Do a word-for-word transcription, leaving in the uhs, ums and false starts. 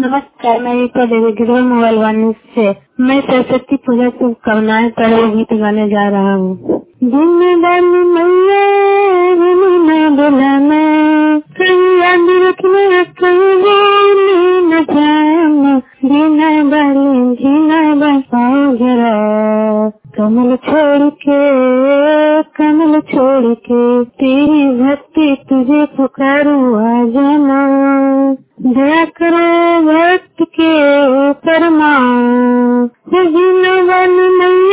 नमस्कार, मैं रीता देवी गिरवा मोबाइल वन से मैं सरस्वती पूजा शुभकामनाएं पर गीत गाने जा रहा हूँ। दिन बन मैया न बुलाना, कहीं याद रखना, कहीं न जाना, जीना बाली जीना बसाओ जरा, कमल छोड़ के कमल छोड़ के तेरी भक्ति तुझे पुकारूं आ जाना, दया करो भक्त के ऊपर माँ, जीना बाली